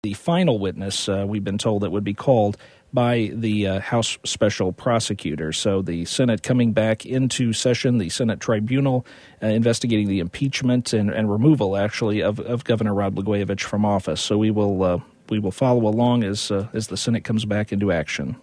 the final witness, we've been told, that would be called by the House Special Prosecutor. So the Senate coming back into session, the Senate tribunal investigating the impeachment and removal, actually, of Governor Rod Blagojevich from office. So we will follow along as the Senate comes back into action.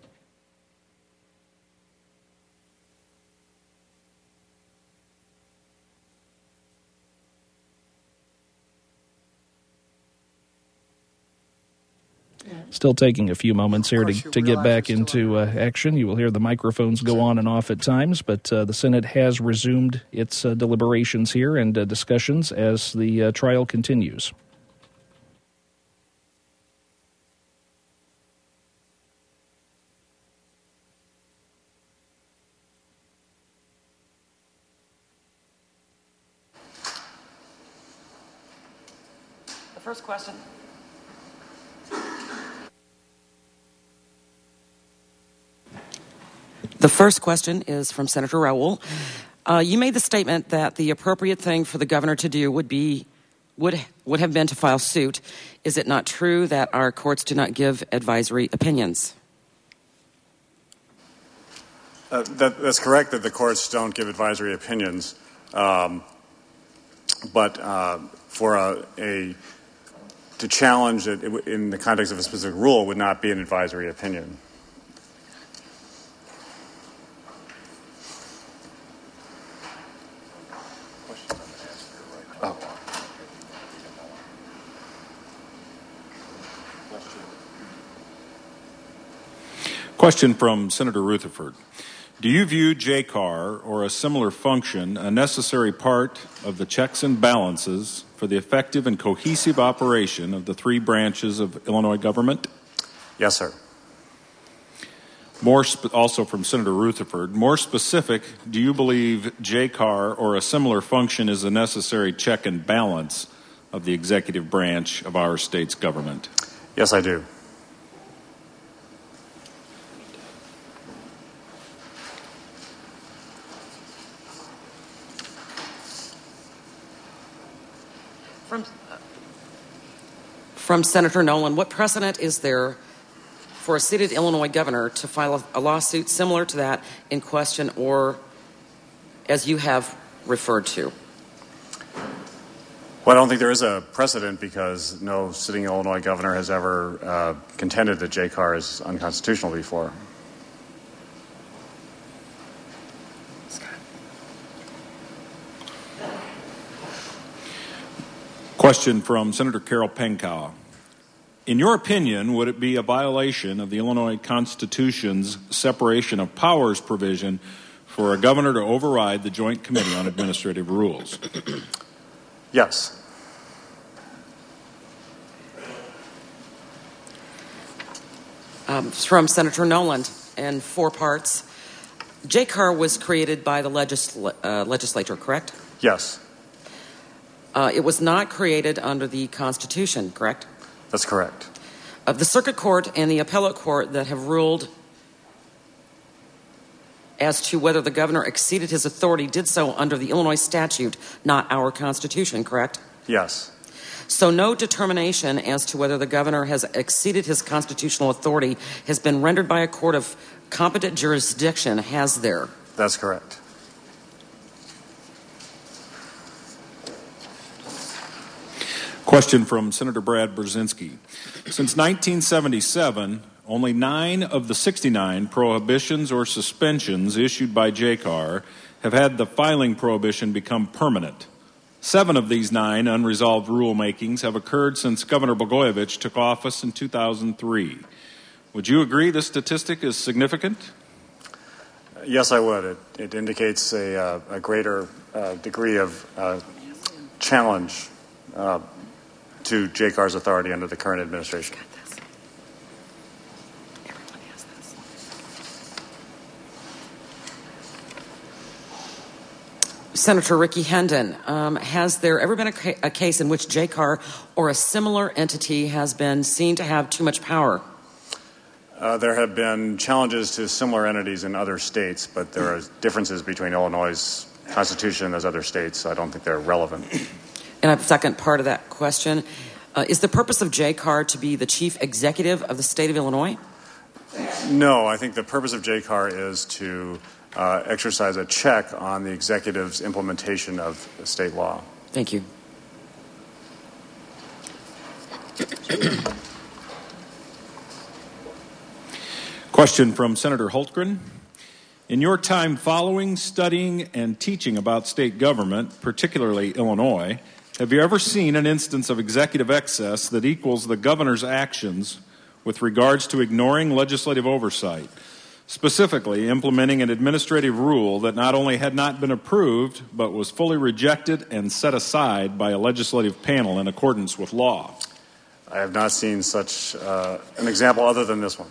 Still taking a few moments here to get back into action. You will hear the microphones go on and off at times, but the Senate has resumed its deliberations here and discussions as the trial continues. The first question. The first question is from Senator Raoul. You made the statement that the appropriate thing for the governor to do would have been to file suit. Is it not true that our courts do not give advisory opinions? That's correct that the courts don't give advisory opinions, but to challenge it in the context of a specific rule would not be an advisory opinion. Question from Senator Rutherford. Do you view JCAR or a similar function a necessary part of the checks and balances for the effective and cohesive operation of the three branches of Illinois government? Yes, sir. Also from Senator Rutherford, more specific, do you believe JCAR or a similar function is a necessary check and balance of the executive branch of our state's government? Yes, I do. From Senator Nolan, what precedent is there for a seated Illinois governor to file a lawsuit similar to that in question or as you have referred to? Well, I don't think there is a precedent because no sitting Illinois governor has ever contended that JCAR is unconstitutional before. Question from Senator Carol Penkow. In your opinion, would it be a violation of the Illinois Constitution's separation of powers provision for a governor to override the Joint Committee on Administrative Rules? Yes. From Senator Nolan in 4 parts. JCAR was created by the legislature, correct? Yes. It was not created under the Constitution, correct? That's correct. Of the Circuit Court and the Appellate Court that have ruled as to whether the governor exceeded his authority did so under the Illinois statute, not our Constitution, correct? Yes. So no determination as to whether the governor has exceeded his constitutional authority has been rendered by a court of competent jurisdiction, has there? That's correct. Question from Senator Brad Brzezinski. Since 1977, only 9 of the 69 prohibitions or suspensions issued by JCAR have had the filing prohibition become permanent. 7 of these 9 unresolved rulemakings have occurred since Governor Blagojevich took office in 2003. Would you agree this statistic is significant? Yes, I would. It indicates a greater degree of challenge to JCAR's authority under the current administration. Everyone has this. Senator Ricky Hendon, has there ever been a case in which JCAR or a similar entity has been seen to have too much power? There have been challenges to similar entities in other states, but there are differences between Illinois' Constitution and those other states, so I don't think they're relevant. And a second part of that question. Is the purpose of JCAR to be the chief executive of the state of Illinois? No, I think the purpose of JCAR is to exercise a check on the executive's implementation of state law. Thank you. Question from Senator Hultgren. In your time following, studying, and teaching about state government, particularly Illinois, have you ever seen an instance of executive excess that equals the governor's actions with regards to ignoring legislative oversight, specifically implementing an administrative rule that not only had not been approved, but was fully rejected and set aside by a legislative panel in accordance with law? I have not seen such an example other than this one.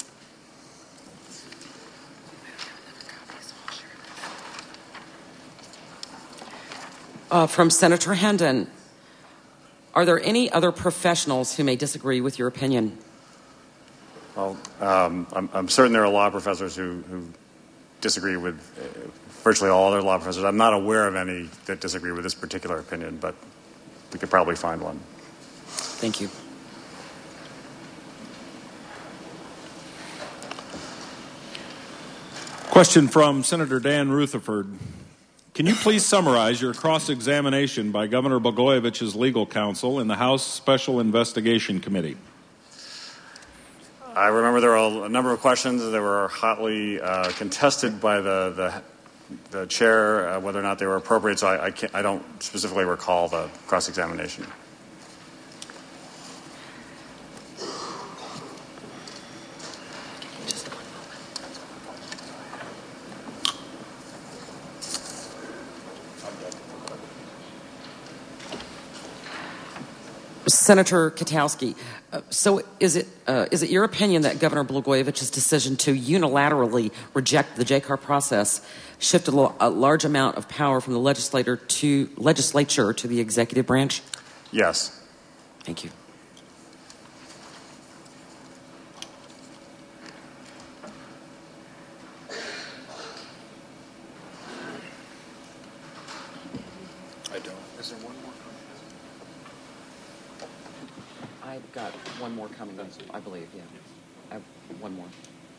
From Senator Hendon, are there any other professionals who may disagree with your opinion? Well, I'm certain there are law professors who disagree with virtually all other law professors. I'm not aware of any that disagree with this particular opinion, but we could probably find one. Thank you. Question from Senator Dan Rutherford. Can you please summarize your cross-examination by Governor Blagojevich's legal counsel in the House Special Investigation Committee? I remember there were a number of questions that were hotly contested by the chair, whether or not they were appropriate, so I don't specifically recall the cross-examination. Senator Katowski, so is it your opinion that Governor Blagojevich's decision to unilaterally reject the JCAR process shifted a large amount of power from the legislature to the executive branch? Yes. Thank you. I don't. Is there one more? I've got one more coming, I believe, yeah. I have one more.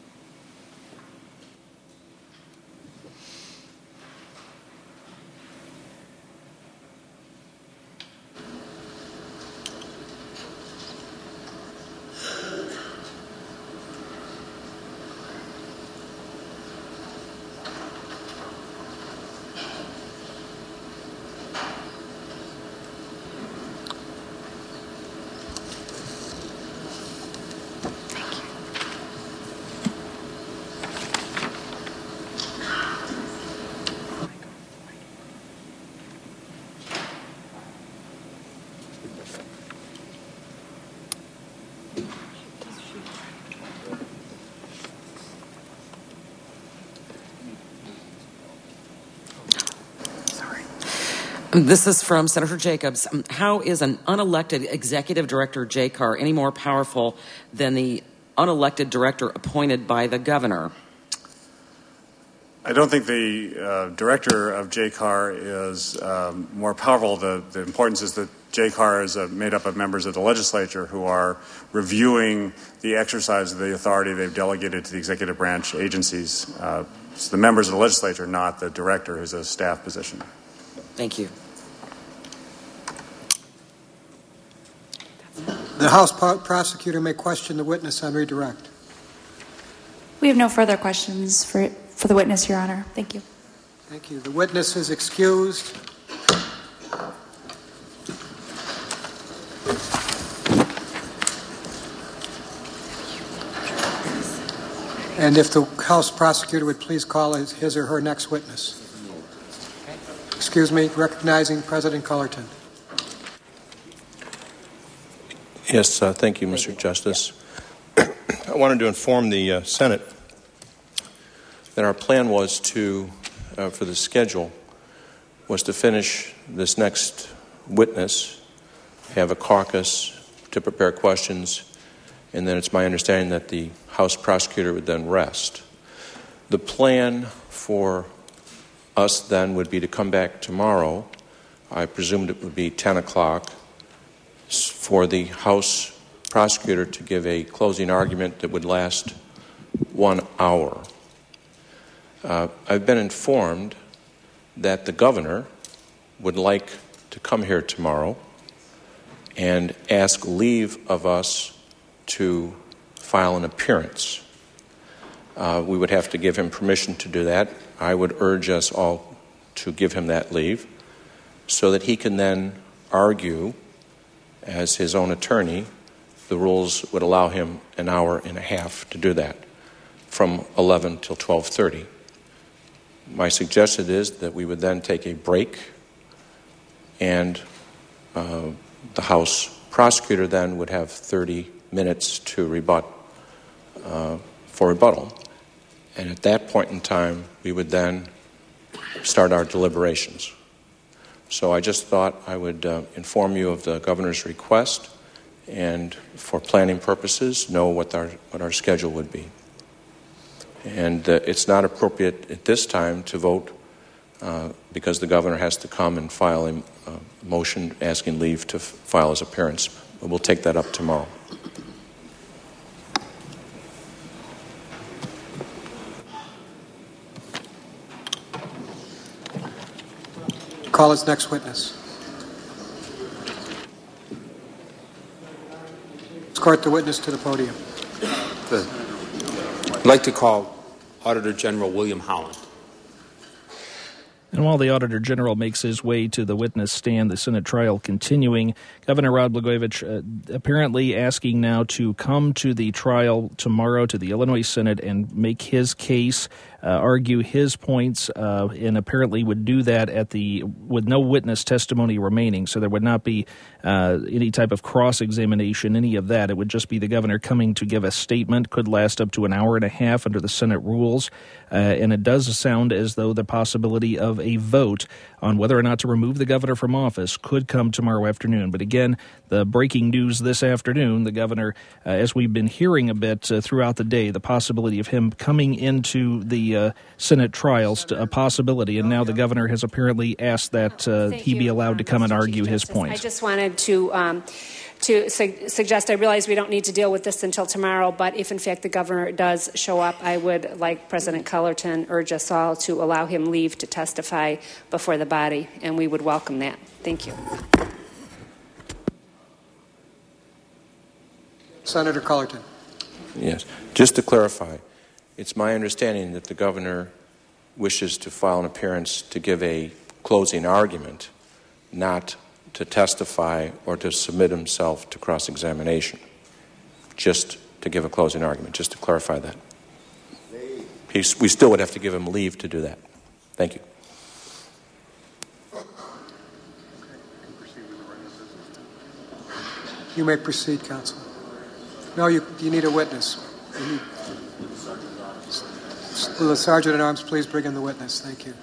This is from Senator Jacobs. How is an unelected executive director, JCAR, any more powerful than the unelected director appointed by the governor? I don't think the director of JCAR is more powerful. The importance is that JCAR is made up of members of the legislature who are reviewing the exercise of the authority they've delegated to the executive branch agencies. It's the members of the legislature, not the director, who's a staff position. Thank you. The House prosecutor may question the witness on redirect. We have no further questions for the witness, Your Honor. Thank you. Thank you. The witness is excused. And if the House prosecutor would please call his or her next witness. Excuse me, recognizing President Cullerton. Yes, thank you, Mr. Justice. I wanted to inform the Senate that our plan was to, for the schedule, was to finish this next witness, have a caucus to prepare questions, and then it's my understanding that the House prosecutor would then rest. The plan for us then would be to come back tomorrow. I presumed it would be 10 o'clock, for the House prosecutor to give a closing argument that would last 1 hour. I've been informed that the governor would like to come here tomorrow and ask leave of us to file an appearance. We would have to give him permission to do that. I would urge us all to give him that leave so that he can then argue as his own attorney. The rules would allow him an hour and a half to do that, from 11 till 12:30. My suggestion is that we would then take a break, and the House prosecutor then would have 30 minutes to for rebuttal. And at that point in time, we would then start our deliberations. So I just thought I would inform you of the governor's request, and for planning purposes, know what our schedule would be. And it's not appropriate at this time to vote because the governor has to come and file a motion asking leave to file his appearance. But we'll take that up tomorrow. Call his next witness. Escort the witness to the podium. I'd like to call Auditor General William Holland. And while the Auditor General makes his way to the witness stand, the Senate trial continuing, Governor Rod Blagojevich apparently asking now to come to the trial tomorrow to the Illinois Senate and make his case, argue his points, and apparently would do that with no witness testimony remaining. So there would not be any type of cross-examination, any of that. It would just be the governor coming to give a statement, could last up to an hour and a half under the Senate rules. And it does sound as though the possibility of a vote on whether or not to remove the governor from office could come tomorrow afternoon. But again, the breaking news this afternoon, the governor, as we've been hearing a bit throughout the day, the possibility of him coming into the Senate trials, a possibility, and now the governor has apparently asked that he be allowed to come and argue his point. I just wanted to suggest, I realize we don't need to deal with this until tomorrow, but if in fact the governor does show up, I would, like President Cullerton, urge us all to allow him leave to testify before the body, and we would welcome that. Thank you. Senator Cullerton. Yes. Just to clarify, it's my understanding that the governor wishes to file an appearance to give a closing argument, not to testify or to submit himself to cross-examination, just to give a closing argument, just to clarify that. We still would have to give him leave to do that. Thank you. You may proceed, counsel. No, you need a witness. Will the Sergeant-at-Arms please bring in the witness? Thank you.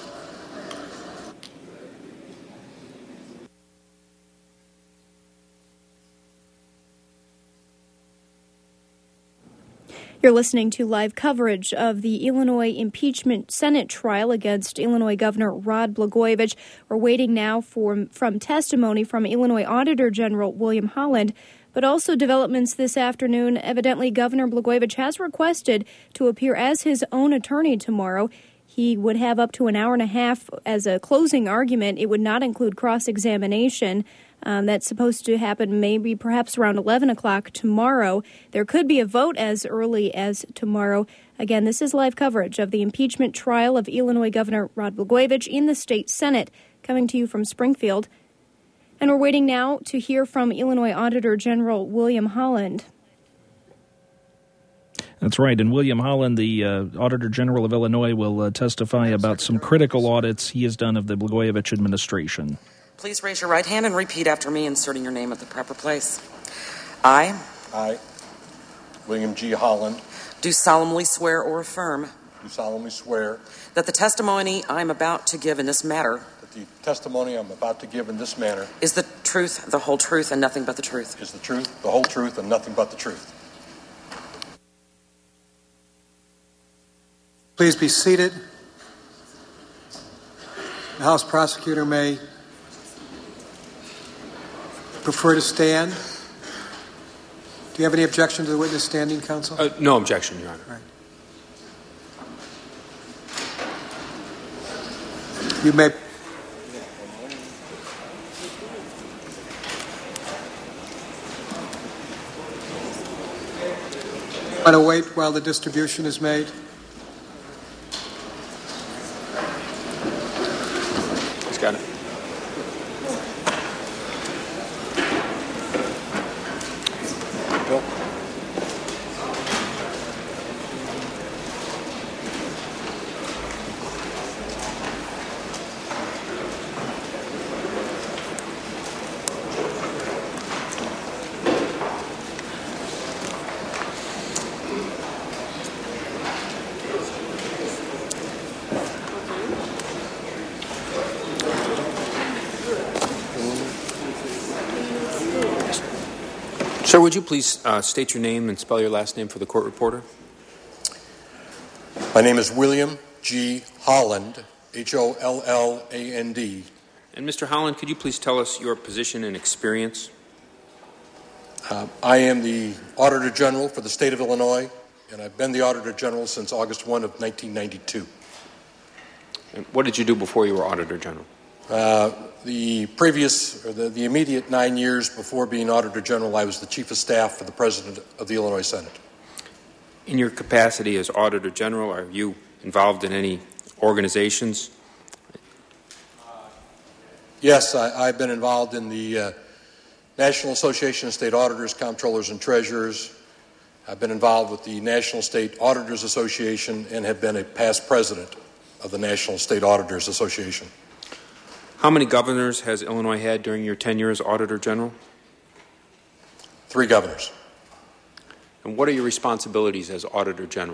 You're listening to live coverage of the Illinois impeachment Senate trial against Illinois Governor Rod Blagojevich. We're waiting now from testimony from Illinois Auditor General William Holland, but also developments this afternoon. Evidently, Governor Blagojevich has requested to appear as his own attorney tomorrow. He would have up to an hour and a half as a closing argument. It would not include cross-examination. That's supposed to happen maybe perhaps around 11 o'clock tomorrow. There could be a vote as early as tomorrow. Again, this is live coverage of the impeachment trial of Illinois Governor Rod Blagojevich in the state Senate, coming to you from Springfield. And we're waiting now to hear from Illinois Auditor General William Holland. That's right. And William Holland, the Auditor General of Illinois, will testify about some critical audits he has done of the Blagojevich administration. Please raise your right hand and repeat after me, inserting your name at the proper place. I, William G. Holland, do solemnly swear or affirm do solemnly swear that the testimony I am about to give in this matter that the testimony I'm about to give in this matter is the truth, the whole truth, and nothing but the truth. Is the truth, the whole truth, and nothing but the truth. Please be seated. The House prosecutor may prefer to stand? Do you have any objection to the witness standing, counsel? No objection, Your Honor. Right. You may. Want to wait while the distribution is made? He's got it. Bill? Sir, would you please state your name and spell your last name for the court reporter? My name is William G. Holland, Holland. And Mr. Holland, could you please tell us your position and experience? I am the Auditor General for the state of Illinois, and I've been the Auditor General since August 1 of 1992. And what did you do before you were Auditor General? The immediate 9 years before being Auditor General, I was the Chief of Staff for the President of the Illinois Senate. In your capacity as Auditor General, are you involved in any organizations? Yes, I've been involved in the National Association of State Auditors, Comptrollers, and Treasurers. I've been involved with the National State Auditors Association and have been a past president of the National State Auditors Association. How many governors has Illinois had during your tenure as Auditor General? 3 governors. And what are your responsibilities as Auditor General?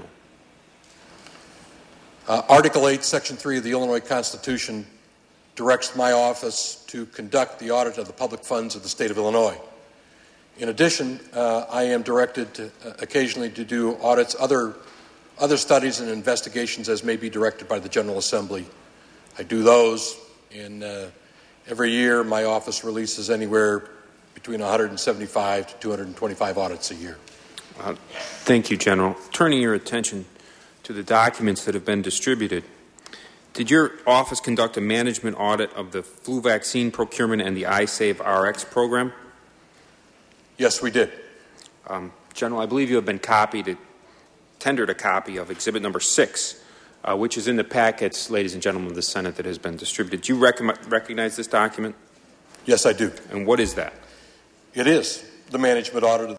Article 8, Section 3 of the Illinois Constitution directs my office to conduct the audit of the public funds of the state of Illinois. In addition, I am directed occasionally to do audits, other studies and investigations as may be directed by the General Assembly. I do those. And every year, my office releases anywhere between 175 to 225 audits a year. Thank you, General. Turning your attention to the documents that have been distributed, did your office conduct a management audit of the flu vaccine procurement and the iSave RX program? Yes, we did. General, I believe you have been tendered a copy of Exhibit Number 6. Which is in the packets, ladies and gentlemen of the Senate, that has been distributed. Do you recognize this document? Yes, I do. And what is that? It is the management audit of